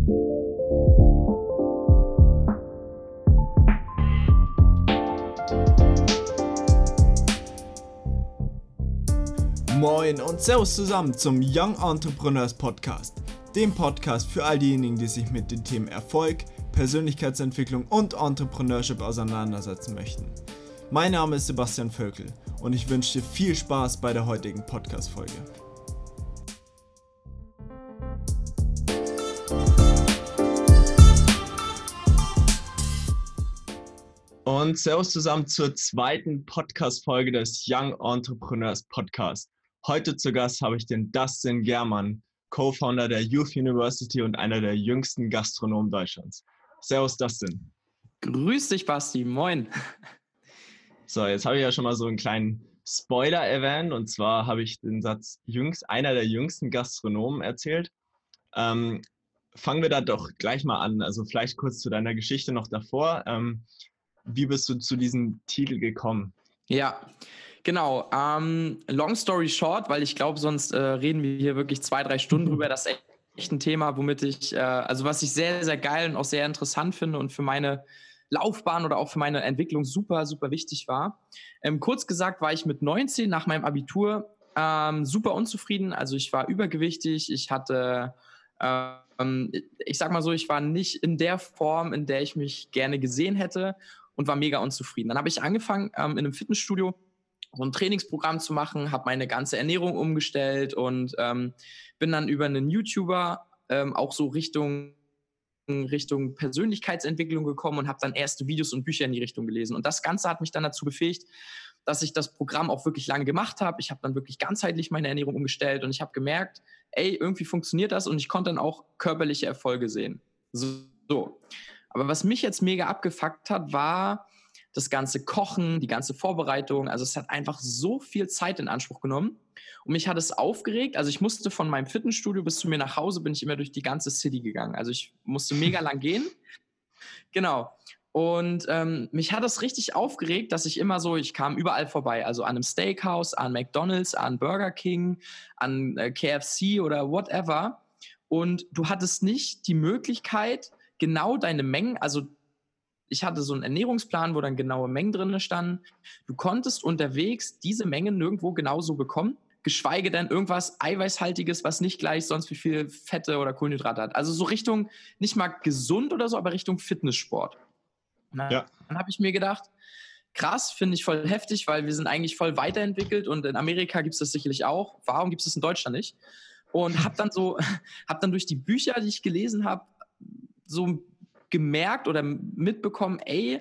Moin und Servus zusammen zum Young Entrepreneurs Podcast, dem Podcast für all diejenigen, die sich mit den Themen Erfolg, Persönlichkeitsentwicklung und Entrepreneurship auseinandersetzen möchten. Mein Name ist Sebastian Völkel und ich wünsche dir viel Spaß bei der heutigen Podcast-Folge. Und Servus zusammen zur zweiten Podcast-Folge des Young Entrepreneurs Podcast. Heute zu Gast habe ich den Dustin Germann, Co-Founder der Youth University und einer der jüngsten Gastronomen Deutschlands. Servus Dustin. Grüß dich Basti, moin. So, jetzt habe ich ja schon mal so einen kleinen Spoiler erwähnt und zwar habe ich den Satz einer der jüngsten Gastronomen erzählt. Fangen wir da doch gleich mal an, also vielleicht kurz zu deiner Geschichte noch davor. Wie bist du zu diesem Titel gekommen? Ja, genau. Long story short, weil ich glaube, sonst reden wir hier wirklich 2-3 Stunden drüber. Das ist echt ein Thema, womit ich, was ich sehr, sehr geil und auch sehr interessant finde und für meine Laufbahn oder auch für meine Entwicklung super, super wichtig war. Kurz gesagt war ich mit 19 nach meinem Abitur super unzufrieden. Also ich war übergewichtig, ich hatte, ich sag mal so, ich war nicht in der Form, in der ich mich gerne gesehen hätte und war mega unzufrieden. Dann habe ich angefangen, in einem Fitnessstudio so ein Trainingsprogramm zu machen, habe meine ganze Ernährung umgestellt und bin dann über einen YouTuber auch so Richtung Persönlichkeitsentwicklung gekommen und habe dann erste Videos und Bücher in die Richtung gelesen. Und das Ganze hat mich dann dazu befähigt, dass ich das Programm auch wirklich lange gemacht habe. Ich habe dann wirklich ganzheitlich meine Ernährung umgestellt und ich habe gemerkt, irgendwie funktioniert das und ich konnte dann auch körperliche Erfolge sehen. So. Aber was mich jetzt mega abgefuckt hat, war das ganze Kochen, die ganze Vorbereitung. Also es hat einfach so viel Zeit in Anspruch genommen. Und mich hat es aufgeregt. Also ich musste von meinem Fitnessstudio bis zu mir nach Hause, bin ich immer durch die ganze City gegangen. Also ich musste mega lang gehen. Genau. Und mich hat es richtig aufgeregt, dass ich kam überall vorbei. Also an einem Steakhouse, an McDonald's, an Burger King, an KFC oder whatever. Und du hattest nicht die Möglichkeit, genau deine Mengen, also ich hatte so einen Ernährungsplan, wo dann genaue Mengen drin standen. Du konntest unterwegs diese Mengen nirgendwo genauso bekommen, geschweige denn irgendwas Eiweißhaltiges, was nicht gleich sonst wie viel Fette oder Kohlenhydrate hat. Also so Richtung, nicht mal gesund oder so, aber Richtung Fitnesssport. Dann habe ich mir gedacht, krass, finde ich voll heftig, weil wir sind eigentlich voll weiterentwickelt und in Amerika gibt es das sicherlich auch. Warum gibt es das in Deutschland nicht? Und habe dann durch die Bücher, die ich gelesen habe, so gemerkt oder mitbekommen,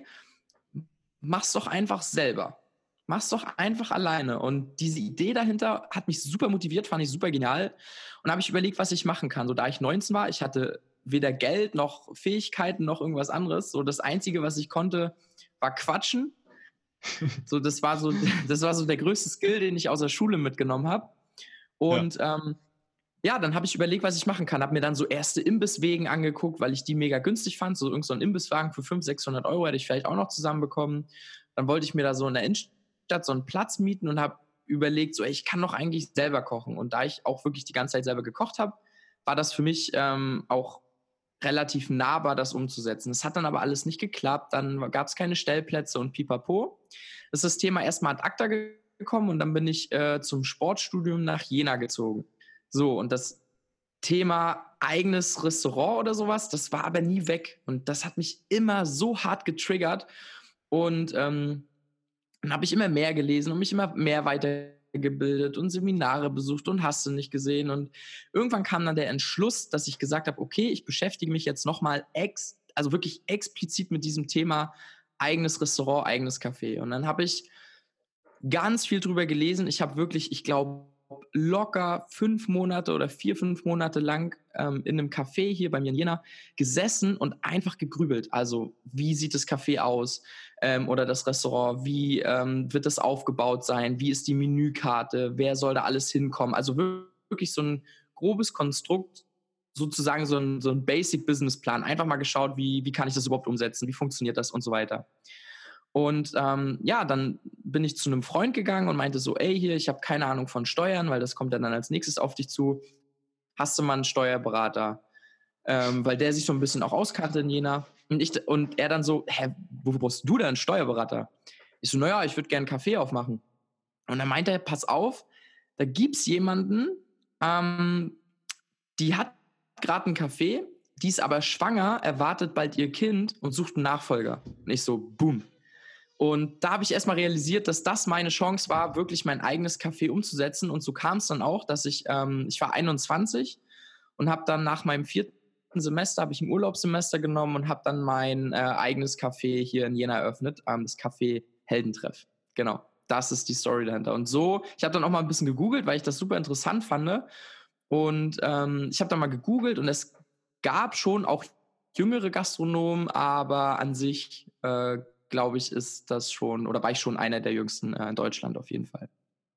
mach's doch einfach selber. Mach's doch einfach alleine. Und diese Idee dahinter hat mich super motiviert, fand ich super genial. Und habe ich überlegt, was ich machen kann. So, da ich 19 war, ich hatte weder Geld noch Fähigkeiten noch irgendwas anderes. So, das Einzige, was ich konnte, war quatschen. So, das war so der größte Skill, den ich aus der Schule mitgenommen habe. Und dann habe ich überlegt, was ich machen kann. Habe mir dann so erste Imbisswegen angeguckt, weil ich die mega günstig fand. So irgend so ein Imbisswagen für 500-600 € hätte ich vielleicht auch noch zusammenbekommen. Dann wollte ich mir da so in der Innenstadt so einen Platz mieten und habe überlegt, so ich kann doch eigentlich selber kochen. Und da ich auch wirklich die ganze Zeit selber gekocht habe, war das für mich auch relativ nahbar, das umzusetzen. Das hat dann aber alles nicht geklappt. Dann gab es keine Stellplätze und pipapo. Ist das Thema erstmal ad acta gekommen und dann bin ich zum Sportstudium nach Jena gezogen. So, und das Thema eigenes Restaurant oder sowas, das war aber nie weg. Und das hat mich immer so hart getriggert. Und dann habe ich immer mehr gelesen und mich immer mehr weitergebildet und Seminare besucht und hast du nicht gesehen. Und irgendwann kam dann der Entschluss, dass ich gesagt habe, okay, ich beschäftige mich jetzt nochmal wirklich explizit mit diesem Thema eigenes Restaurant, eigenes Café. Und dann habe ich ganz viel drüber gelesen. Ich habe wirklich, ich glaube, locker 5 Monate oder 4-5 Monate lang in einem Café hier bei mir in Jena gesessen und einfach gegrübelt. Also wie sieht das Café aus oder das Restaurant? Wie wird das aufgebaut sein? Wie ist die Menükarte? Wer soll da alles hinkommen? Also wirklich so ein grobes Konstrukt, sozusagen so ein Basic-Business-Plan. Einfach mal geschaut, wie kann ich das überhaupt umsetzen? Wie funktioniert das und so weiter. Und dann bin ich zu einem Freund gegangen und meinte so, hier, ich habe keine Ahnung von Steuern, weil das kommt dann als nächstes auf dich zu. Hast du mal einen Steuerberater? weil der sich so ein bisschen auch auskannte in Jena. Und er dann so, wo brauchst du denn einen Steuerberater? Ich so, naja, ich würde gerne einen Kaffee aufmachen. Und dann meinte er, pass auf, da gibt's jemanden, die hat gerade einen Kaffee, die ist aber schwanger, erwartet bald ihr Kind und sucht einen Nachfolger. Und ich so, boom. Und da habe ich erstmal realisiert, dass das meine Chance war, wirklich mein eigenes Café umzusetzen. Und so kam es dann auch, dass ich war 21 und habe dann nach meinem 4. Semester, habe ich ein Urlaubssemester genommen und habe dann mein eigenes Café hier in Jena eröffnet, das Café Heldentreff. Genau, das ist die Story dahinter. Und so, ich habe dann auch mal ein bisschen gegoogelt, weil ich das super interessant fand. Und ich habe dann mal gegoogelt und es gab schon auch jüngere Gastronomen, aber an sich glaube ich, ist das schon, oder war ich schon einer der jüngsten in Deutschland auf jeden Fall.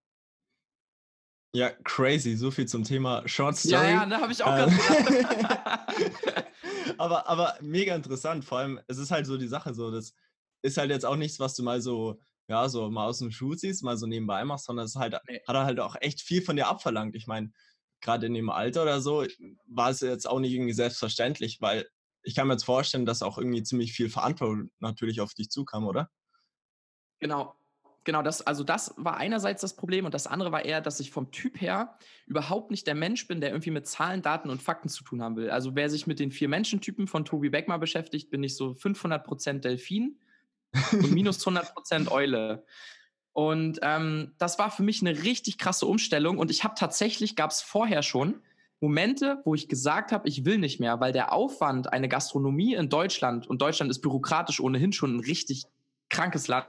Ja, crazy. So viel zum Thema Short Story. Ja, da habe ich auch gerade gedacht. aber mega interessant. Vor allem, es ist halt so die Sache, so, das ist halt jetzt auch nichts, was du mal so, ja, so mal aus dem Schuh ziehst, mal so nebenbei machst, sondern es halt, hat er halt auch echt viel von dir abverlangt. Ich meine, gerade in dem Alter oder so, war es jetzt auch nicht irgendwie selbstverständlich, weil ich kann mir jetzt vorstellen, dass auch irgendwie ziemlich viel Verantwortung natürlich auf dich zukam, oder? Genau, das war einerseits das Problem und das andere war eher, dass ich vom Typ her überhaupt nicht der Mensch bin, der irgendwie mit Zahlen, Daten und Fakten zu tun haben will. Also wer sich mit den 4-Menschen-Typen von Tobi Beck mal beschäftigt, bin ich so 500% Delfin und minus 100% Eule. Und das war für mich eine richtig krasse Umstellung und gab es vorher schon Momente, wo ich gesagt habe, ich will nicht mehr, weil der Aufwand, eine Gastronomie in Deutschland, und Deutschland ist bürokratisch ohnehin schon ein richtig krankes Land,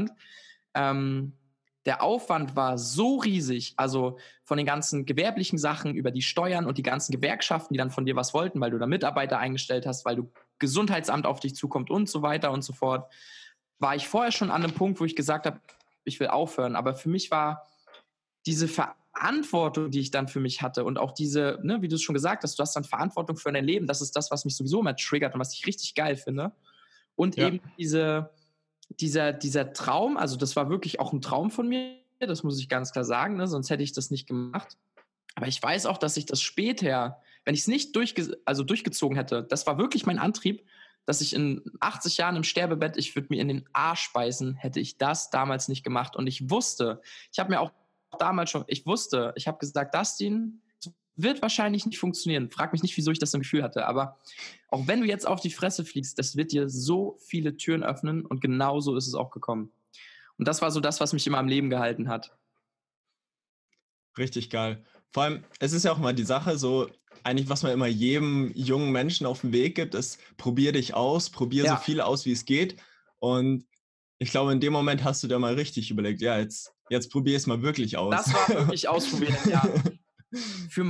der Aufwand war so riesig, also von den ganzen gewerblichen Sachen über die Steuern und die ganzen Gewerkschaften, die dann von dir was wollten, weil du da Mitarbeiter eingestellt hast, weil du Gesundheitsamt auf dich zukommt und so weiter und so fort, war ich vorher schon an einem Punkt, wo ich gesagt habe, ich will aufhören. Aber für mich war diese Verantwortung, die ich dann für mich hatte und auch diese, wie du es schon gesagt hast, du hast dann Verantwortung für dein Leben. Das ist das, was mich sowieso immer triggert und was ich richtig geil finde. Und eben dieser Traum, also das war wirklich auch ein Traum von mir, das muss ich ganz klar sagen, sonst hätte ich das nicht gemacht. Aber ich weiß auch, dass ich das später, wenn ich es nicht durchgezogen hätte, das war wirklich mein Antrieb, dass ich in 80 Jahren im Sterbebett, ich würde mir in den Arsch beißen, hätte ich das damals nicht gemacht. Und ich wusste, ich habe gesagt, Dustin, wird wahrscheinlich nicht funktionieren. Frag mich nicht, wieso ich das im Gefühl hatte. Aber auch wenn du jetzt auf die Fresse fliegst, das wird dir so viele Türen öffnen und genau so ist es auch gekommen. Und das war so das, was mich immer am Leben gehalten hat. Richtig geil. Vor allem, es ist ja auch mal die Sache, so eigentlich, was man immer jedem jungen Menschen auf den Weg gibt, ist, probier dich aus, probier so viel aus, wie es geht. Und ich glaube, in dem Moment hast du dir mal richtig überlegt, ja, jetzt probier es mal wirklich aus. Das war wirklich ausprobieren, ja. Für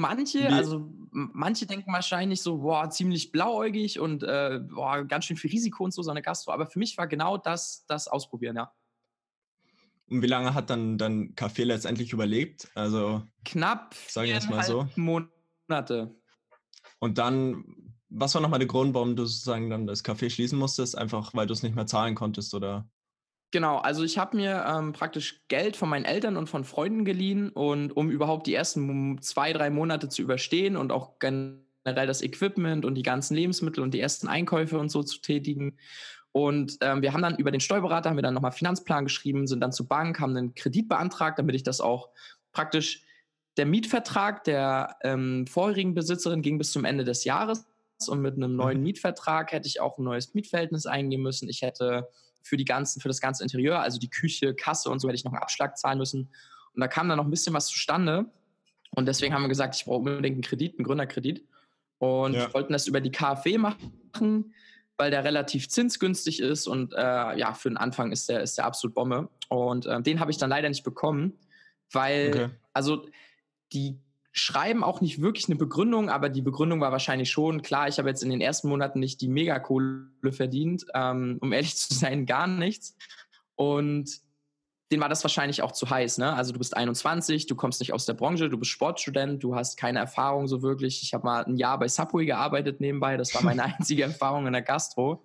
manche denken wahrscheinlich so, boah, ziemlich blauäugig und ganz schön viel Risiko und so eine Gastro. Aber für mich war genau das Ausprobieren, ja. Und wie lange hat dann Café letztendlich überlebt? Also knapp 4,5 Monate. Und dann, was war nochmal der Grund, warum du sozusagen dann das Café schließen musstest? Einfach, weil du es nicht mehr zahlen konntest, oder? Genau, also ich habe mir praktisch Geld von meinen Eltern und von Freunden geliehen, und um überhaupt die ersten 2-3 Monate zu überstehen und auch generell das Equipment und die ganzen Lebensmittel und die ersten Einkäufe und so zu tätigen. Und wir haben dann über den Steuerberater, haben wir dann nochmal Finanzplan geschrieben, sind dann zur Bank, haben einen Kredit beantragt, damit ich das auch praktisch, der Mietvertrag der vorherigen Besitzerin ging bis zum Ende des Jahres, und mit einem neuen Mietvertrag hätte ich auch ein neues Mietverhältnis eingehen müssen. Ich hätte für das ganze Interieur, also die Küche, Kasse und so, hätte ich noch einen Abschlag zahlen müssen. Und da kam dann noch ein bisschen was zustande. Und deswegen haben wir gesagt, ich brauche unbedingt einen Kredit, einen Gründerkredit. Und wollten das über die KfW machen, weil der relativ zinsgünstig ist. Und für den Anfang ist der absolut Bombe. Und den habe ich dann leider nicht bekommen, weil, also die schreiben auch nicht wirklich eine Begründung, aber die Begründung war wahrscheinlich schon, klar, ich habe jetzt in den ersten Monaten nicht die Megakohle verdient, um ehrlich zu sein, gar nichts. Und denen war das wahrscheinlich auch zu heiß, ne? Also du bist 21, du kommst nicht aus der Branche, du bist Sportstudent, du hast keine Erfahrung so wirklich. Ich habe mal ein Jahr bei Subway gearbeitet nebenbei, das war meine einzige Erfahrung in der Gastro.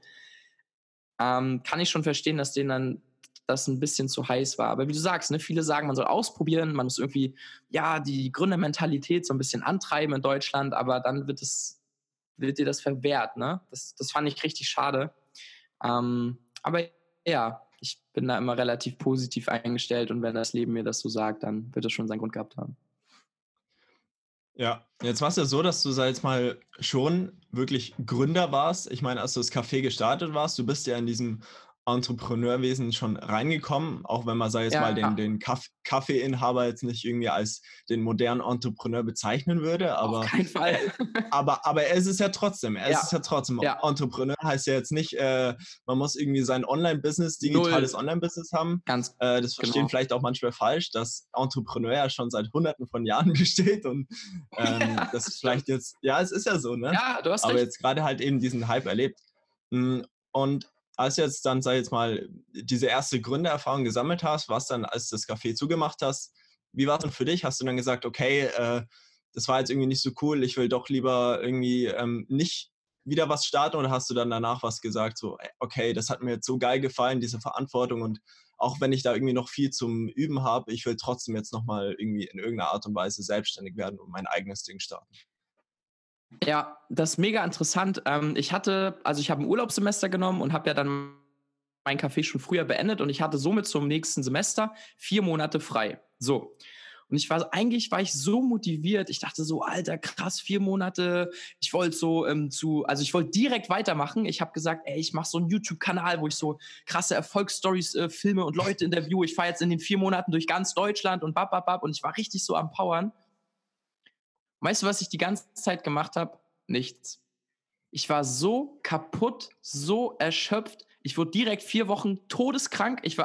Kann ich schon verstehen, dass denen dann das ein bisschen zu heiß war. Aber wie du sagst, ne, viele sagen, man soll ausprobieren, man muss irgendwie die Gründermentalität so ein bisschen antreiben in Deutschland, aber dann wird es wird dir das verwehrt, ne? Das fand ich richtig schade. Aber ja, ich bin da immer relativ positiv eingestellt und wenn das Leben mir das so sagt, dann wird es schon seinen Grund gehabt haben. Ja, jetzt war es ja so, dass du, sag jetzt mal, schon wirklich Gründer warst. Ich meine, als du das Café gestartet warst, du bist ja in diesem Entrepreneurwesen schon reingekommen, auch wenn man, sag jetzt mal, den Kaffeeinhaber jetzt nicht irgendwie als den modernen Entrepreneur bezeichnen würde, auf keinen Fall. aber er ist es ja trotzdem. Ja. Entrepreneur heißt ja jetzt nicht, man muss irgendwie sein Online-Business, digitales Online-Business haben. Ganz das verstehen vielleicht auch manchmal falsch, dass Entrepreneur ja schon seit Hunderten von Jahren besteht und das ist vielleicht jetzt, ja, es ist ja so, ne? Ja, du hast aber recht. jetzt gerade halt eben diesen Hype erlebt. Und als du jetzt dann, sag ich jetzt mal, diese erste Gründererfahrung gesammelt hast, was dann, als du das Café zugemacht hast, wie war es dann für dich? Hast du dann gesagt, okay, das war jetzt irgendwie nicht so cool, ich will doch lieber irgendwie nicht wieder was starten, oder hast du dann danach was gesagt, so, okay, das hat mir jetzt so geil gefallen, diese Verantwortung, und auch wenn ich da irgendwie noch viel zum Üben habe, ich will trotzdem jetzt nochmal irgendwie in irgendeiner Art und Weise selbstständig werden und mein eigenes Ding starten? Ja, das ist mega interessant. Ich habe ein Urlaubssemester genommen und habe ja dann mein Café schon früher beendet und ich hatte somit zum nächsten Semester 4 Monate frei. So. Und eigentlich war ich so motiviert. Ich dachte so, Alter, krass, 4 Monate. Ich wollte ich wollte direkt weitermachen. Ich habe gesagt, ey, ich mache so einen YouTube-Kanal, wo ich so krasse Erfolgsstories filme und Leute interviewe. Ich fahre jetzt in den 4 Monaten durch ganz Deutschland und bababab. Und ich war richtig so am Powern. Weißt du, was ich die ganze Zeit gemacht habe? Nichts. Ich war so kaputt, so erschöpft. Ich wurde direkt 4 Wochen todeskrank. Ich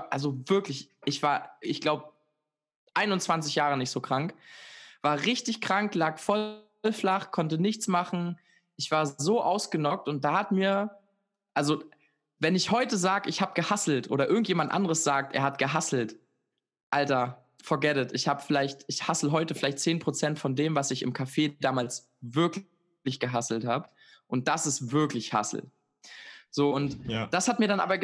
glaube, 21 Jahre nicht so krank. War richtig krank, lag voll flach, konnte nichts machen. Ich war so ausgenockt und da hat mir, also wenn ich heute sage, ich habe gehustelt oder irgendjemand anderes sagt, er hat gehustelt, Alter, forget it. Ich hustle heute vielleicht 10% von dem, was ich im Café damals wirklich gehustelt habe. Und das ist wirklich Hustle. So, und das hat mir dann aber,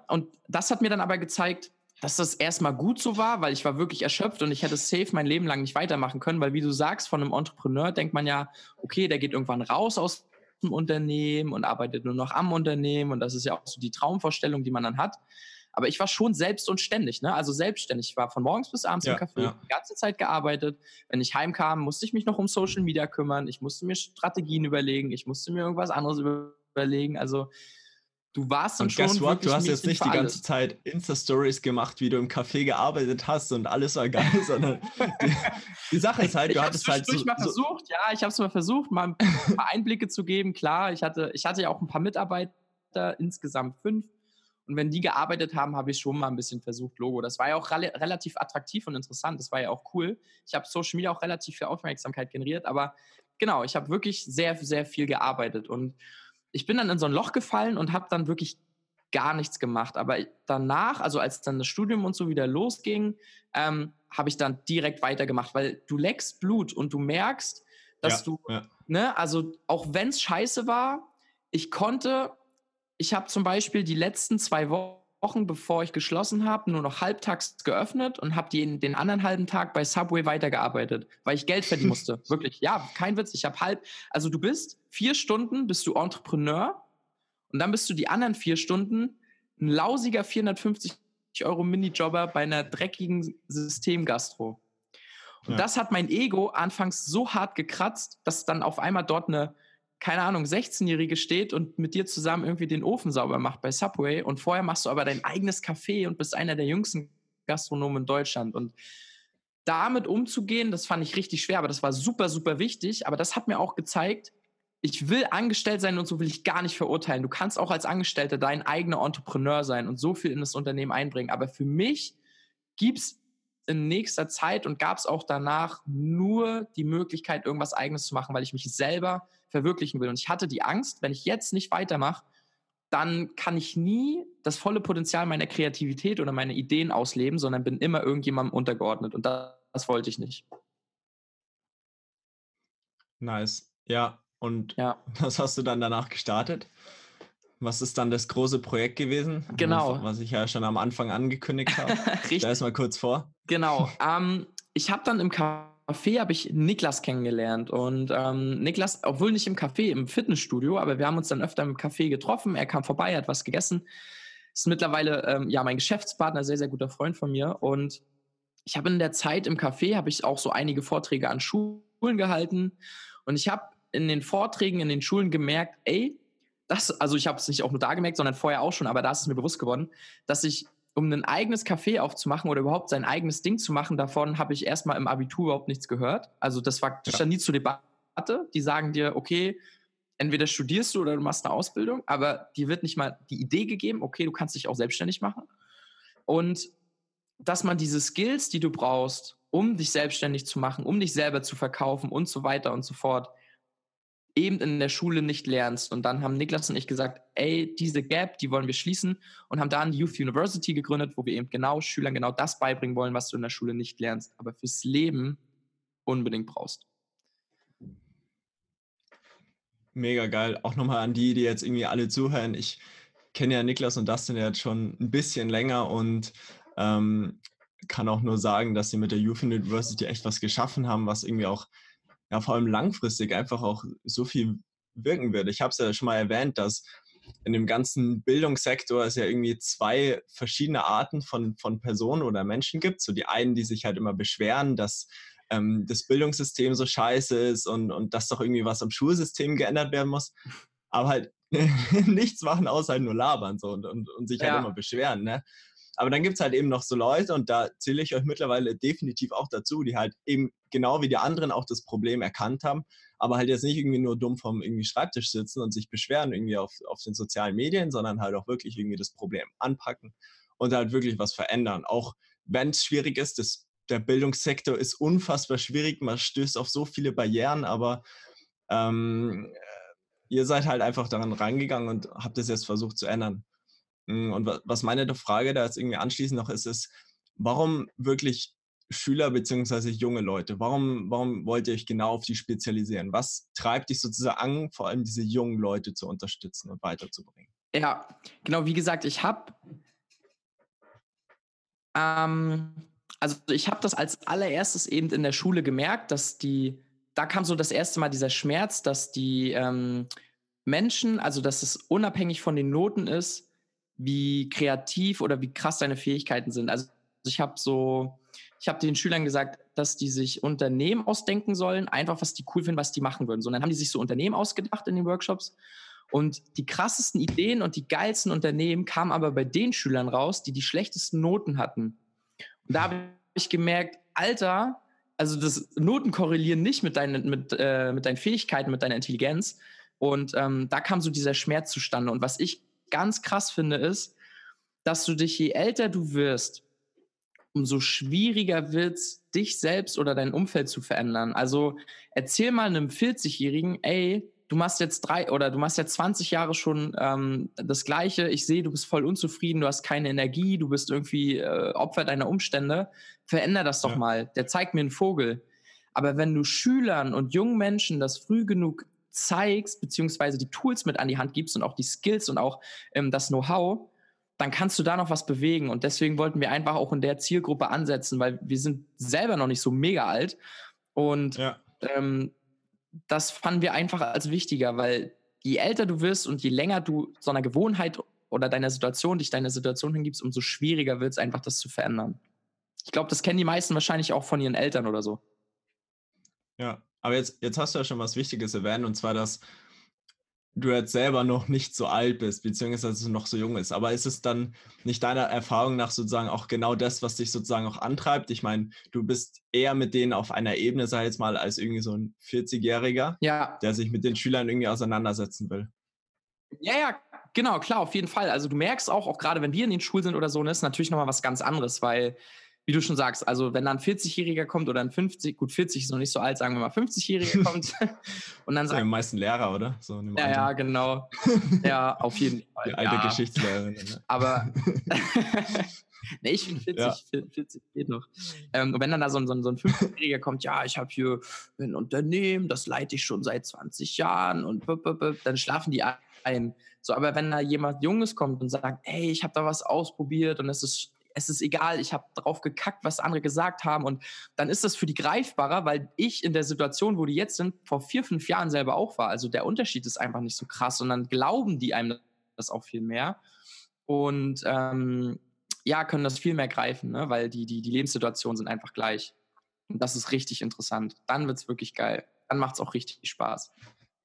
gezeigt, dass das erstmal gut so war, weil ich war wirklich erschöpft und ich hätte safe mein Leben lang nicht weitermachen können, weil wie du sagst, von einem Entrepreneur denkt man ja, okay, der geht irgendwann raus aus dem Unternehmen und arbeitet nur noch am Unternehmen und das ist ja auch so die Traumvorstellung, die man dann hat. Aber ich war schon selbst und ständig, ne? Also selbstständig. Ich war von morgens bis abends im Café, die ganze Zeit gearbeitet. Wenn ich heimkam, musste ich mich noch um Social Media kümmern. Ich musste mir Strategien überlegen. Ich musste mir irgendwas anderes überlegen. Also du warst dann schon wirklich du hast jetzt nicht die ganze Zeit Insta-Stories gemacht, wie du im Café gearbeitet hast und alles war geil, sondern die Sache ist halt, du hattest halt ich habe es mal versucht, mal ein paar Einblicke zu geben. Klar, ich hatte ja auch ein paar Mitarbeiter, insgesamt 5. Und wenn die gearbeitet haben, habe ich schon mal ein bisschen versucht, Logo. Das war ja auch relativ attraktiv und interessant. Das war ja auch cool. Ich habe Social Media auch relativ viel Aufmerksamkeit generiert. Aber genau, ich habe wirklich sehr, sehr viel gearbeitet. Und ich bin dann in so ein Loch gefallen und habe dann wirklich gar nichts gemacht. Aber danach, also als dann das Studium und so wieder losging, habe ich dann direkt weitergemacht. Weil du leckst Blut und du merkst, dass ne, also auch wenn es scheiße war, ich habe zum Beispiel die letzten 2 Wochen, bevor ich geschlossen habe, nur noch halbtags geöffnet und habe den anderen halben Tag bei Subway weitergearbeitet, weil ich Geld verdienen musste. Wirklich, ja, kein Witz. Also du bist 4 Stunden, bist du Entrepreneur und dann bist du die anderen 4 Stunden ein lausiger 450 € Minijobber bei einer dreckigen Systemgastro. Und das hat mein Ego anfangs so hart gekratzt, dass dann auf einmal dort eine, keine Ahnung, 16-Jährige steht und mit dir zusammen irgendwie den Ofen sauber macht bei Subway und vorher machst du aber dein eigenes Café und bist einer der jüngsten Gastronomen in Deutschland. Und damit umzugehen, das fand ich richtig schwer, aber das war super, super wichtig. Aber das hat mir auch gezeigt, ich will angestellt sein und so will ich gar nicht verurteilen. Du kannst auch als Angestellter dein eigener Entrepreneur sein und so viel in das Unternehmen einbringen. Aber für mich gibt es in nächster Zeit und gab es auch danach nur die Möglichkeit, irgendwas Eigenes zu machen, weil ich mich selber verwirklichen will. Und ich hatte die Angst, wenn ich jetzt nicht weitermache, dann kann ich nie das volle Potenzial meiner Kreativität oder meine Ideen ausleben, sondern bin immer irgendjemandem untergeordnet. Und das wollte ich nicht. Nice. Ja, und was hast du dann danach gestartet? Was ist dann das große Projekt gewesen? Genau. Was ich ja schon am Anfang angekündigt habe. Stell es mal kurz vor. Genau. Ich habe dann im Café Café habe ich Niklas kennengelernt. Und Niklas, obwohl nicht im Café, im Fitnessstudio, aber wir haben uns dann öfter im Café getroffen. Er kam vorbei, hat was gegessen. Ist mittlerweile mein Geschäftspartner, sehr, sehr guter Freund von mir. Und ich habe in der Zeit im Café, habe ich auch so einige Vorträge an Schulen gehalten. Und ich habe in den Vorträgen in den Schulen gemerkt, also ich habe es nicht auch nur da gemerkt, sondern vorher auch schon, aber da ist es mir bewusst geworden, dass ich, um ein eigenes Café aufzumachen oder überhaupt sein eigenes Ding zu machen, davon habe ich erstmal im Abitur überhaupt nichts gehört. Also das stand nie zur Debatte. Die sagen dir, okay, entweder studierst du oder du machst eine Ausbildung, aber dir wird nicht mal die Idee gegeben, okay, du kannst dich auch selbstständig machen. Und dass man diese Skills, die du brauchst, um dich selbstständig zu machen, um dich selber zu verkaufen und so weiter und so fort, eben in der Schule nicht lernst. Und dann haben Niklas und ich gesagt, diese Gap, die wollen wir schließen, und haben da eine Youth University gegründet, wo wir eben genau Schülern genau das beibringen wollen, was du in der Schule nicht lernst, aber fürs Leben unbedingt brauchst. Mega geil. Auch nochmal an die jetzt irgendwie alle zuhören. Ich kenne ja Niklas und Dustin jetzt schon ein bisschen länger und kann auch nur sagen, dass sie mit der Youth University echt was geschaffen haben, was irgendwie auch vor allem langfristig einfach auch so viel wirken wird. Ich habe es ja schon mal erwähnt, dass in dem ganzen Bildungssektor es ja irgendwie 2 verschiedene Arten von Personen oder Menschen gibt. So die einen, die sich halt immer beschweren, dass das Bildungssystem so scheiße ist und dass doch irgendwie was am Schulsystem geändert werden muss, aber halt nichts machen, außer halt nur labern so und sich halt immer beschweren, ne? Aber dann gibt es halt eben noch so Leute, und da zähle ich euch mittlerweile definitiv auch dazu, die halt eben genau wie die anderen auch das Problem erkannt haben, aber halt jetzt nicht irgendwie nur dumm vom irgendwie Schreibtisch sitzen und sich beschweren irgendwie auf den sozialen Medien, sondern halt auch wirklich irgendwie das Problem anpacken und halt wirklich was verändern. Auch wenn es schwierig ist, der Bildungssektor ist unfassbar schwierig, man stößt auf so viele Barrieren, aber ihr seid halt einfach daran reingegangen und habt es jetzt versucht zu ändern. Und was meine Frage da jetzt irgendwie anschließend noch ist, warum wirklich Schüler bzw. junge Leute? Warum wollt ihr euch genau auf die spezialisieren? Was treibt dich sozusagen an, vor allem diese jungen Leute zu unterstützen und weiterzubringen? Ja, genau, wie gesagt, ich habe das als allererstes eben in der Schule gemerkt, da kam so das erste Mal dieser Schmerz, dass die Menschen, also dass es unabhängig von den Noten ist, wie kreativ oder wie krass deine Fähigkeiten sind. Also ich habe den Schülern gesagt, dass die sich Unternehmen ausdenken sollen, einfach was die cool finden, was die machen würden. So, und dann haben die sich so Unternehmen ausgedacht in den Workshops. Und die krassesten Ideen und die geilsten Unternehmen kamen aber bei den Schülern raus, die schlechtesten Noten hatten. Und da habe ich gemerkt, Alter, also das Noten korrelieren nicht mit deinen Fähigkeiten, mit deiner Intelligenz. Und da kam so dieser Schmerz zustande. Und was ich ganz krass finde, ist, dass du dich, je älter du wirst, umso schwieriger wird es, dich selbst oder dein Umfeld zu verändern. Also erzähl mal einem 40-Jährigen, du machst jetzt 20 Jahre schon das Gleiche. Ich sehe, du bist voll unzufrieden, du hast keine Energie, du bist irgendwie Opfer deiner Umstände. Veränder das doch mal. Der zeigt mir einen Vogel. Aber wenn du Schülern und jungen Menschen das früh genug zeigst, beziehungsweise die Tools mit an die Hand gibst und auch die Skills und auch das Know-how, dann kannst du da noch was bewegen. Und deswegen wollten wir einfach auch in der Zielgruppe ansetzen, weil wir sind selber noch nicht so mega alt. Und das fanden wir einfach als wichtiger, weil je älter du wirst und je länger du so einer Gewohnheit oder deiner Situation hingibst, umso schwieriger wird es einfach, das zu verändern. Ich glaube, das kennen die meisten wahrscheinlich auch von ihren Eltern oder so. Ja, aber jetzt hast du ja schon was Wichtiges erwähnt, und zwar, dass du jetzt selber noch nicht so alt bist, beziehungsweise noch so jung ist. Aber ist es dann nicht deiner Erfahrung nach sozusagen auch genau das, was dich sozusagen auch antreibt? Ich meine, du bist eher mit denen auf einer Ebene, sag ich jetzt mal, als irgendwie so ein 40-Jähriger, der sich mit den Schülern irgendwie auseinandersetzen will. Ja, genau, klar, auf jeden Fall. Also du merkst auch gerade wenn wir in den Schulen sind oder so, ist natürlich nochmal was ganz anderes, weil, wie du schon sagst, also wenn da ein 40-Jähriger kommt oder ein 50, gut, 40 ist noch nicht so alt, sagen wir mal 50-Jähriger kommt und dann sagt... Die meisten Lehrer, oder? So in dem Alter. Ja, genau. Ja, auf jeden Fall. Die alte Geschichtslehrerin. Ne? Aber nee, ich finde 40 geht noch. Und wenn dann da so ein 50-Jähriger kommt, ja, ich habe hier ein Unternehmen, das leite ich schon seit 20 Jahren und dann schlafen die ein. So, aber wenn da jemand Junges kommt und sagt, hey, ich habe da was ausprobiert und es ist es ist egal, ich habe drauf gekackt, was andere gesagt haben und dann ist das für die greifbarer, weil ich in der Situation, wo die jetzt sind, vor 4, 5 Jahren selber auch war. Also der Unterschied ist einfach nicht so krass und dann glauben die einem das auch viel mehr und ja, können das viel mehr greifen, ne? Weil die Lebenssituationen sind einfach gleich. Und das ist richtig interessant. Dann wird es wirklich geil. Dann macht es auch richtig Spaß.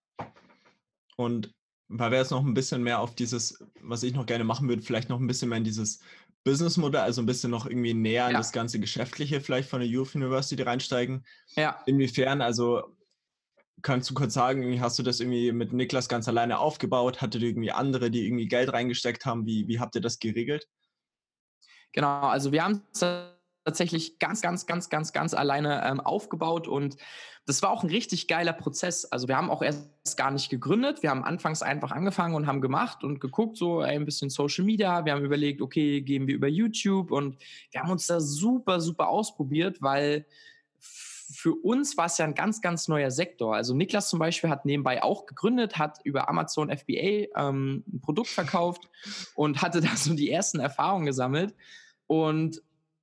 Und weil wir jetzt noch ein bisschen mehr auf dieses, was ich noch gerne machen würde, vielleicht noch ein bisschen mehr in dieses Businessmodell, also ein bisschen noch irgendwie näher in das ganze Geschäftliche vielleicht von der Youth University reinsteigen. Ja. Inwiefern, also kannst du kurz sagen, irgendwie hast du das irgendwie mit Niklas ganz alleine aufgebaut? Hattet ihr irgendwie andere, die irgendwie Geld reingesteckt haben? Wie habt ihr das geregelt? Genau, also wir haben es tatsächlich ganz alleine aufgebaut und das war auch ein richtig geiler Prozess. Also wir haben auch erst gar nicht gegründet. Wir haben anfangs einfach angefangen und haben gemacht und geguckt, so ein bisschen Social Media. Wir haben überlegt, okay, gehen wir über YouTube und wir haben uns da super ausprobiert, weil für uns war es ja ein ganz neuer Sektor. Also Niklas zum Beispiel hat nebenbei auch gegründet, hat über Amazon FBA ein Produkt verkauft und hatte da so die ersten Erfahrungen gesammelt. Und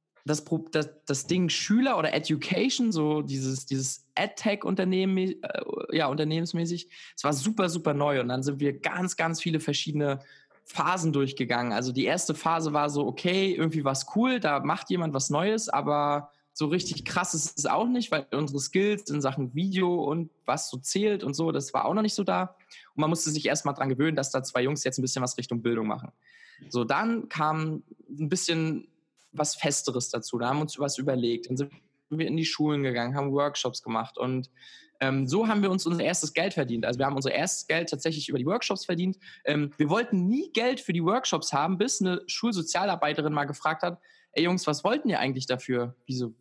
das Ding Schüler oder Education, so dieses AdTech-Unternehmen, unternehmensmäßig, es war super neu. Und dann sind wir ganz viele verschiedene Phasen durchgegangen. Also die erste Phase war so, okay, irgendwie was cool, da macht jemand was Neues, aber so richtig krass ist es auch nicht, weil unsere Skills in Sachen Video und was so zählt und so, das war auch noch nicht so da. Und man musste sich erstmal dran gewöhnen, dass da 2 Jungs jetzt ein bisschen was Richtung Bildung machen. So, dann kam ein bisschen was Festeres dazu. Da haben wir uns was überlegt. Dann sind wir in die Schulen gegangen, haben Workshops gemacht und so haben wir uns unser erstes Geld verdient. Also wir haben unser erstes Geld tatsächlich über die Workshops verdient. Wir wollten nie Geld für die Workshops haben, bis eine Schulsozialarbeiterin mal gefragt hat, ey Jungs, was wollten ihr eigentlich dafür?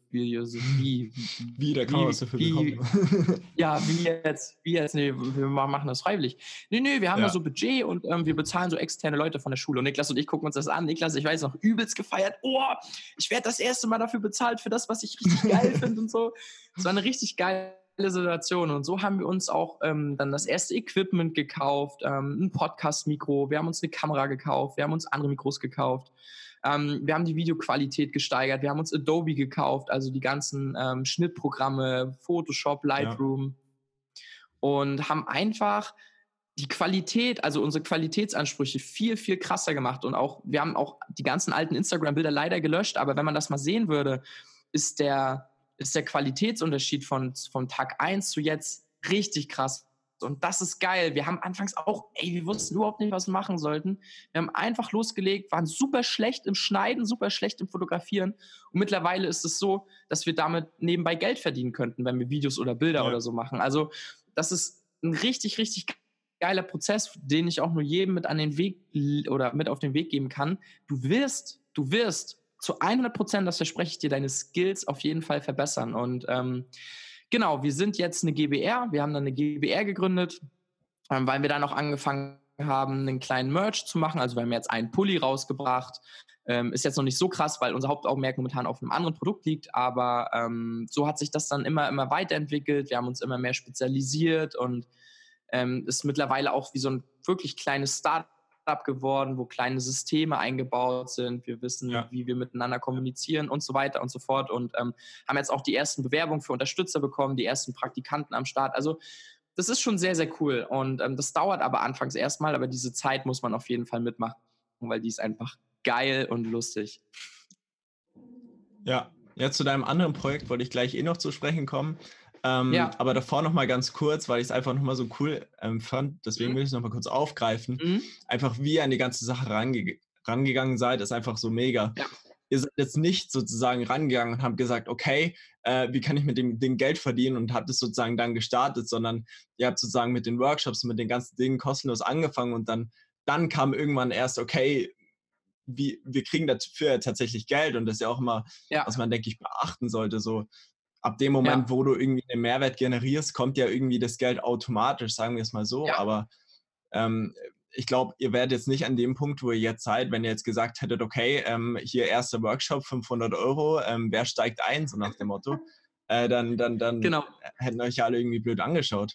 Wie, da kann man was dafür bekommen. Ja, wie jetzt? Nee, wir machen das freiwillig. Nee, wir haben da so Budget und wir bezahlen so externe Leute von der Schule. Und Niklas und ich gucken uns das an. Niklas, ich weiß noch, übelst gefeiert. Oh, ich werde das erste Mal dafür bezahlt, für das, was ich richtig geil finde und so. Es war eine richtig geile Situation. Und so haben wir uns auch dann das erste Equipment gekauft, ein Podcast-Mikro, wir haben uns eine Kamera gekauft, wir haben uns andere Mikros gekauft. Wir haben die Videoqualität gesteigert, wir haben uns Adobe gekauft, also die ganzen Schnittprogramme, Photoshop, Lightroom und haben einfach die Qualität, also unsere Qualitätsansprüche viel krasser gemacht und auch, wir haben auch die ganzen alten Instagram-Bilder leider gelöscht, aber wenn man das mal sehen würde, ist der Qualitätsunterschied von Tag 1 zu jetzt richtig krass. Und das ist geil. Wir haben anfangs auch, wir wussten überhaupt nicht, was wir machen sollten. Wir haben einfach losgelegt, waren super schlecht im Schneiden, super schlecht im Fotografieren. Und mittlerweile ist es so, dass wir damit nebenbei Geld verdienen könnten, wenn wir Videos oder Bilder oder so machen. Also das ist ein richtig geiler Prozess, den ich auch nur jedem mit an den Weg oder mit auf den Weg geben kann. Du wirst zu 100%, das verspreche ich dir, deine Skills auf jeden Fall verbessern. Und genau, wir sind jetzt eine GbR. Wir haben dann eine GbR gegründet, weil wir dann auch angefangen haben, einen kleinen Merch zu machen. Also wir haben jetzt einen Pulli rausgebracht. Ist jetzt noch nicht so krass, weil unser Hauptaugenmerk momentan auf einem anderen Produkt liegt. Aber so hat sich das dann immer weiterentwickelt. Wir haben uns immer mehr spezialisiert und ist mittlerweile auch wie so ein wirklich kleines Startup geworden, wo kleine Systeme eingebaut sind. Wir wissen, wie wir miteinander kommunizieren und so weiter und so fort und haben jetzt auch die ersten Bewerbungen für Unterstützer bekommen, die ersten Praktikanten am Start. Also das ist schon sehr cool und das dauert aber anfangs erstmal, aber diese Zeit muss man auf jeden Fall mitmachen, weil die ist einfach geil und lustig. Ja, jetzt zu deinem anderen Projekt wollte ich gleich noch zu sprechen kommen. Aber davor noch mal ganz kurz, weil ich es einfach noch mal so cool fand, deswegen will ich es noch mal kurz aufgreifen. Einfach wie ihr an die ganze Sache rangegangen seid, ist einfach so mega. Ja. Ihr seid jetzt nicht sozusagen rangegangen und habt gesagt, okay, wie kann ich mit dem Ding Geld verdienen und habt es sozusagen dann gestartet, sondern ihr habt sozusagen mit den Workshops, mit den ganzen Dingen kostenlos angefangen und dann kam irgendwann erst, okay, wir kriegen dafür tatsächlich Geld und das ist ja auch immer, was man, denke ich, beachten sollte, so. Ab dem Moment, wo du irgendwie einen Mehrwert generierst, kommt ja irgendwie das Geld automatisch, sagen wir es mal so. Ja. Aber ich glaube, ihr werdet jetzt nicht an dem Punkt, wo ihr jetzt seid, wenn ihr jetzt gesagt hättet, okay, hier erster Workshop, 500 €, wer steigt ein, so nach dem Motto, dann genau. Hätten euch alle irgendwie blöd angeschaut.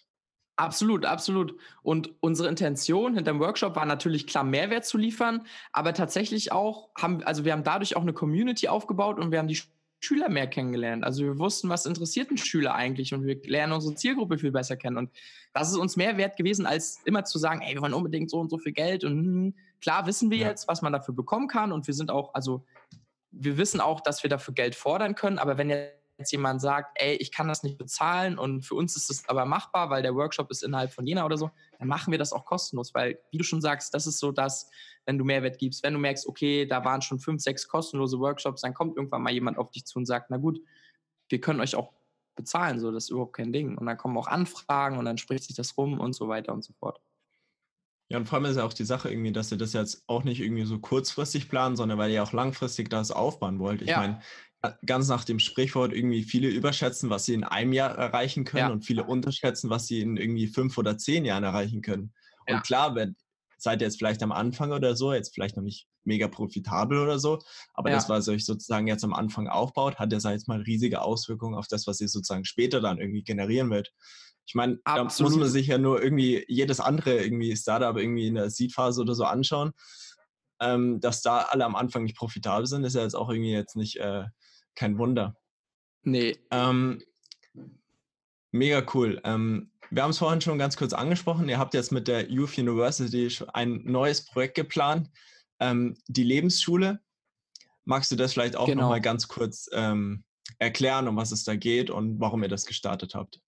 Absolut, absolut. Und unsere Intention hinter dem Workshop war natürlich klar, Mehrwert zu liefern, aber tatsächlich auch wir haben dadurch auch eine Community aufgebaut und wir haben die Schüler mehr kennengelernt. Also wir wussten, was interessiert einen Schüler eigentlich und wir lernen unsere Zielgruppe viel besser kennen. Und das ist uns mehr wert gewesen, als immer zu sagen, ey, wir wollen unbedingt so und so viel Geld. Und klar wissen wir Ja. jetzt, was man dafür bekommen kann und wir wissen auch, dass wir dafür Geld fordern können, aber wenn jetzt jemand sagt, ey, ich kann das nicht bezahlen und für uns ist es aber machbar, weil der Workshop ist innerhalb von Jena oder so, dann machen wir das auch kostenlos, weil, wie du schon sagst, das ist so das, wenn du Mehrwert gibst, wenn du merkst, okay, da waren schon 5, 6 kostenlose Workshops, dann kommt irgendwann mal jemand auf dich zu und sagt, na gut, wir können euch auch bezahlen, so, das ist überhaupt kein Ding. Und dann kommen auch Anfragen und dann spricht sich das rum und so weiter und so fort. Ja, und vor allem ist ja auch die Sache irgendwie, dass ihr das jetzt auch nicht irgendwie so kurzfristig planen, sondern weil ihr auch langfristig das aufbauen wollt. Ich meine, ganz nach dem Sprichwort irgendwie viele überschätzen, was sie in einem Jahr erreichen können und viele unterschätzen, was sie in irgendwie 5 oder 10 Jahren erreichen können. Und klar, seid ihr jetzt vielleicht am Anfang oder so, jetzt vielleicht noch nicht mega profitabel oder so, aber das, was ihr euch sozusagen jetzt am Anfang aufbaut, hat ja, sag ich jetzt mal, riesige Auswirkungen auf das, was ihr sozusagen später dann irgendwie generieren wird. Ich meine, da muss man sich ja nur irgendwie jedes andere irgendwie Startup irgendwie in der Seed-Phase oder so anschauen. Dass da alle am Anfang nicht profitabel sind, ist ja jetzt auch irgendwie jetzt nicht kein Wunder. Nee. Mega cool. Wir haben es vorhin schon ganz kurz angesprochen. Ihr habt jetzt mit der Youth University ein neues Projekt geplant, die Lebensschule. Magst du das vielleicht auch nochmal ganz kurz erklären, um was es da geht und warum ihr das gestartet habt?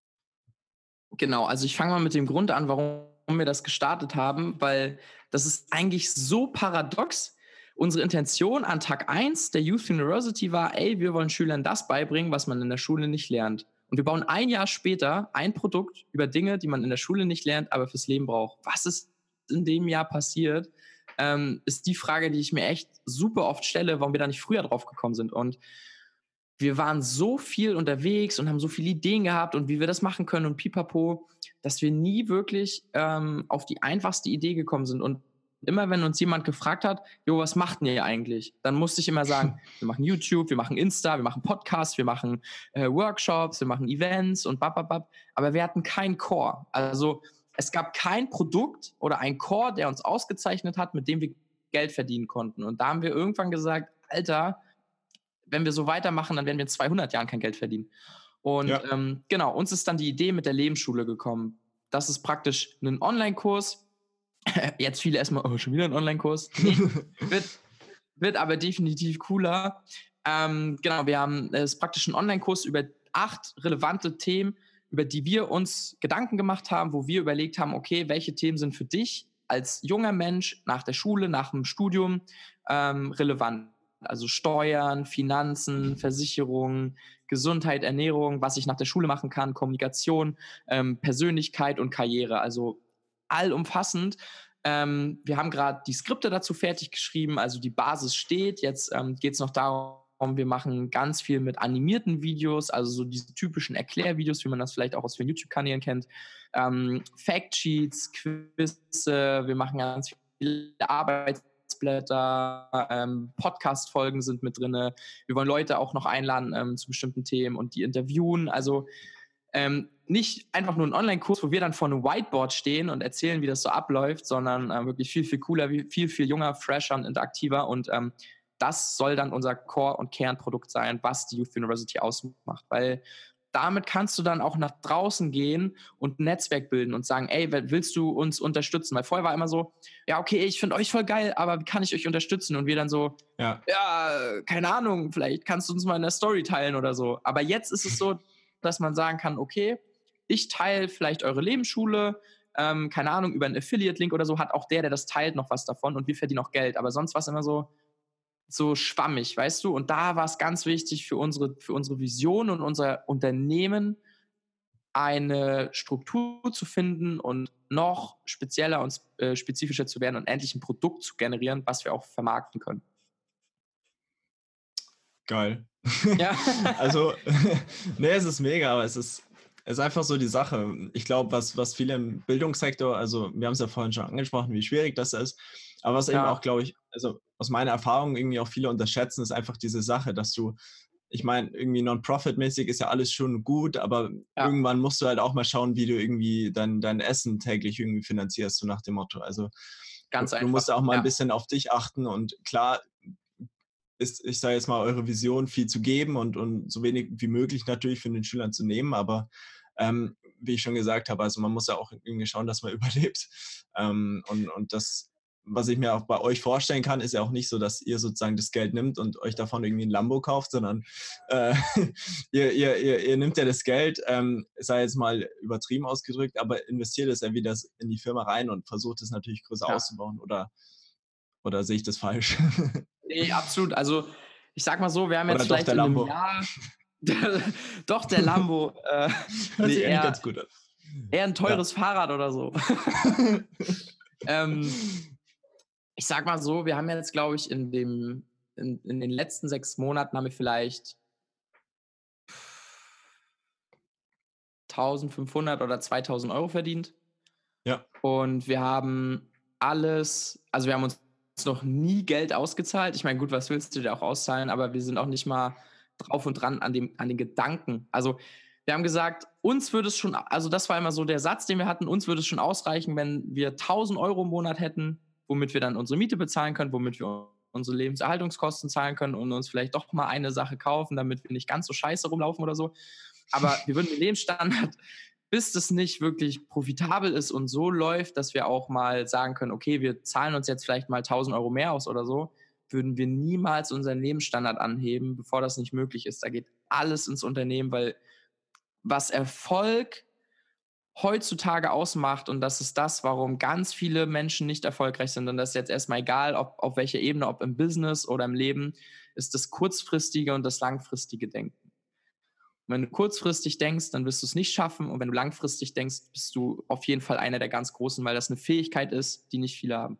Genau, also ich fange mal mit dem Grund an, warum wir das gestartet haben, weil das ist eigentlich so paradox. Unsere Intention an Tag 1 der Youth University war, ey, wir wollen Schülern das beibringen, was man in der Schule nicht lernt. Und wir bauen ein Jahr später ein Produkt über Dinge, die man in der Schule nicht lernt, aber fürs Leben braucht. Was ist in dem Jahr passiert, ist die Frage, die ich mir echt super oft stelle, warum wir da nicht früher drauf gekommen sind. Und wir waren so viel unterwegs und haben so viele Ideen gehabt und wie wir das machen können und pipapo, dass wir nie wirklich auf die einfachste Idee gekommen sind. Und immer wenn uns jemand gefragt hat, jo, was macht ihr eigentlich? Dann musste ich immer sagen, wir machen YouTube, wir machen Insta, wir machen Podcasts, wir machen Workshops, wir machen Events und bababab. Aber wir hatten keinen Core. Also es gab kein Produkt oder ein Core, der uns ausgezeichnet hat, mit dem wir Geld verdienen konnten. Und da haben wir irgendwann gesagt, Alter, wenn wir so weitermachen, dann werden wir in 200 Jahren kein Geld verdienen. Und genau, uns ist dann die Idee mit der Lebensschule gekommen. Das ist praktisch ein Online-Kurs. Jetzt viele erstmal, oh, schon wieder ein Online-Kurs. Nee, wird aber definitiv cooler. Genau, es ist praktisch ein Online-Kurs über 8 relevante Themen, über die wir uns Gedanken gemacht haben, wo wir überlegt haben, okay, welche Themen sind für dich als junger Mensch nach der Schule, nach dem Studium relevant? Also Steuern, Finanzen, Versicherungen, Gesundheit, Ernährung, was ich nach der Schule machen kann, Kommunikation, Persönlichkeit und Karriere. Also allumfassend. Wir haben gerade die Skripte dazu fertig geschrieben, also die Basis steht. Jetzt geht es noch darum, wir machen ganz viel mit animierten Videos, also so diese typischen Erklärvideos, wie man das vielleicht auch aus vielen YouTube-Kanälen kennt. Factsheets, Quizze, wir machen ganz viele Arbeitsblätter, Podcast-Folgen sind mit drin. Wir wollen Leute auch noch einladen zu bestimmten Themen und die interviewen. Also nicht einfach nur ein Online-Kurs, wo wir dann vor einem Whiteboard stehen und erzählen, wie das so abläuft, sondern wirklich viel, viel cooler, viel, viel junger, fresher und interaktiver. Und das soll dann unser Core- und Kernprodukt sein, was die Youth University ausmacht. Weil damit kannst du dann auch nach draußen gehen und ein Netzwerk bilden und sagen, ey, willst du uns unterstützen? Weil vorher war immer so, ja, okay, ich finde euch voll geil, aber wie kann ich euch unterstützen? Und wir dann so, ja, keine Ahnung, vielleicht kannst du uns mal in der Story teilen oder so. Aber jetzt ist es so, dass man sagen kann, okay, ich teile vielleicht eure Lebensschule, keine Ahnung, über einen Affiliate-Link oder so, hat auch der das teilt, noch was davon und wir verdienen auch Geld. Aber sonst war es immer so schwammig, weißt du? Und da war es ganz wichtig für unsere Vision und unser Unternehmen, eine Struktur zu finden und noch spezieller und spezifischer zu werden und endlich ein Produkt zu generieren, was wir auch vermarkten können. Geil. Ja. Also, nee, es ist mega, aber es ist einfach so die Sache. Ich glaube, was viele im Bildungssektor, also wir haben es ja vorhin schon angesprochen, wie schwierig das ist, aber was eben auch, glaube ich, also aus meiner Erfahrung irgendwie auch viele unterschätzen, ist einfach diese Sache, dass du ich meine, irgendwie Non-Profit-mäßig ist ja alles schon gut, aber Ja. irgendwann musst du halt auch mal schauen, wie du irgendwie dein Essen täglich irgendwie finanzierst, so nach dem Motto. Also Ganz du einfach. musst auch mal ein Ja. bisschen auf dich achten und klar ist, ich sage jetzt mal, eure Vision viel zu geben und so wenig wie möglich natürlich von den Schülern zu nehmen, aber wie ich schon gesagt habe, also man muss ja auch irgendwie schauen, dass man überlebt. Und das, was ich mir auch bei euch vorstellen kann, ist ja auch nicht so, dass ihr sozusagen das Geld nimmt und euch davon irgendwie ein Lambo kauft, sondern ihr nehmt ja das Geld, sei jetzt mal übertrieben ausgedrückt, aber investiert es ja wieder in die Firma rein und versucht es natürlich größer Ja. auszubauen. Oder sehe ich das falsch? Nee, absolut. Also ich sag mal so, wir haben Oder jetzt doch vielleicht der in einem Lambo? Jahr doch der Lambo, Hört nee, sich eigentlich ganz gut an. eher ein Ja. teures Fahrrad oder so. Ich sag mal so, wir haben jetzt, glaube ich, in den letzten 6 Monaten haben wir vielleicht 1.500 oder 2.000 Euro verdient. Ja. Und wir haben also wir haben uns noch nie Geld ausgezahlt. Ich meine, gut, was willst du dir auch auszahlen, aber wir sind auch nicht mal drauf und dran an den Gedanken. Also wir haben gesagt, uns würde es schon, also das war immer so der Satz, den wir hatten, uns würde es schon ausreichen, wenn wir 1.000 Euro im Monat hätten, womit wir dann unsere Miete bezahlen können, womit wir unsere Lebenserhaltungskosten zahlen können und uns vielleicht doch mal eine Sache kaufen, damit wir nicht ganz so scheiße rumlaufen oder so. Aber wir würden den Lebensstandard, bis das nicht wirklich profitabel ist und so läuft, dass wir auch mal sagen können, okay, wir zahlen uns jetzt vielleicht mal 1.000 Euro mehr aus oder so, würden wir niemals unseren Lebensstandard anheben, bevor das nicht möglich ist. Da geht alles ins Unternehmen, weil was Erfolg heutzutage ausmacht, und das ist das, warum ganz viele Menschen nicht erfolgreich sind, und das ist jetzt erstmal egal, ob auf welcher Ebene, ob im Business oder im Leben, ist das kurzfristige und das langfristige Denken. Und wenn du kurzfristig denkst, dann wirst du es nicht schaffen, und wenn du langfristig denkst, bist du auf jeden Fall einer der ganz Großen, weil das eine Fähigkeit ist, die nicht viele haben.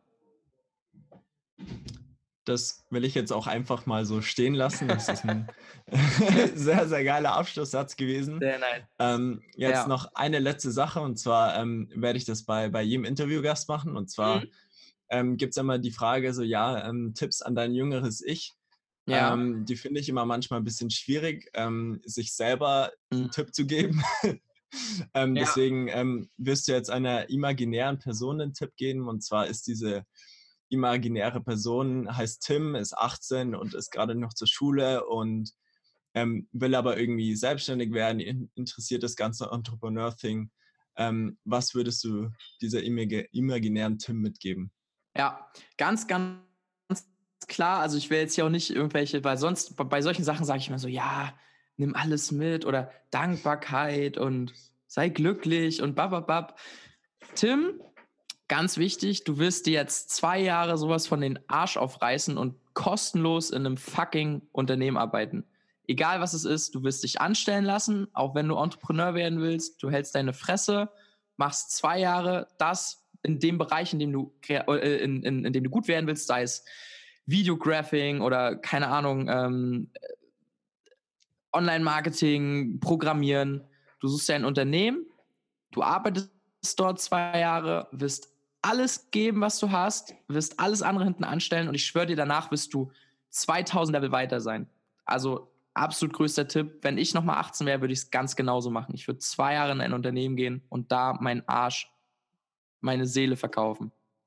Das will ich jetzt auch einfach mal so stehen lassen. Das ist ein sehr, sehr geiler Abschlusssatz gewesen. Sehr nice. Jetzt Ja. noch eine letzte Sache, und zwar werde ich das bei jedem Interviewgast machen. Und zwar gibt es immer die Frage, so ja, Tipps an dein jüngeres Ich. Ja. Die finde ich immer manchmal ein bisschen schwierig, sich selber einen Tipp zu geben. Deswegen wirst du jetzt einer imaginären Person einen Tipp geben, und zwar ist diese imaginäre Person, heißt Tim, ist 18 und ist gerade noch zur Schule und will aber irgendwie selbstständig werden, interessiert das ganze Entrepreneur-Thing. Was würdest du dieser imaginären Tim mitgeben? Ja, ganz, ganz klar. Also ich will jetzt hier auch nicht irgendwelche, weil sonst bei solchen Sachen sage ich immer so, ja, nimm alles mit oder Dankbarkeit und sei glücklich und bababab. Tim, ganz wichtig, du wirst dir jetzt 2 Jahre sowas von den Arsch aufreißen und kostenlos in einem fucking Unternehmen arbeiten. Egal was es ist, du wirst dich anstellen lassen, auch wenn du Entrepreneur werden willst, du hältst deine Fresse, machst 2 Jahre das in dem Bereich, in dem du gut werden willst, sei es Videographing oder keine Ahnung, Online-Marketing, Programmieren. Du suchst dir ein Unternehmen, du arbeitest dort 2 Jahre, wirst alles geben, was du hast, wirst alles andere hinten anstellen, und ich schwöre dir, danach wirst du 2.000 Level weiter sein. Also absolut größter Tipp. Wenn ich nochmal 18 wäre, würde ich es ganz genauso machen. Ich würde 2 Jahre in ein Unternehmen gehen und da meinen Arsch, meine Seele verkaufen.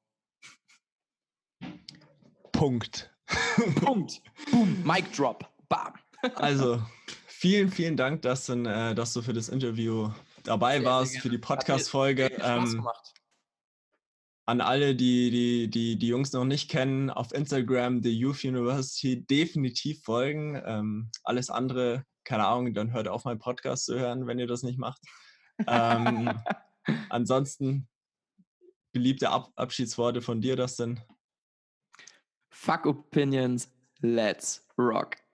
Punkt. Punkt. Boom. Mic drop. Bam. Also, vielen, vielen Dank, dass du für das Interview dabei warst, für die Podcast-Folge. Spaß gemacht. An alle, die Jungs noch nicht kennen, auf Instagram, The Youth University, definitiv folgen. Alles andere, keine Ahnung, dann hört auf, meinen Podcast zu hören, wenn ihr das nicht macht. Ansonsten beliebte Abschiedsworte von dir, Dustin. Fuck Opinions, let's rock.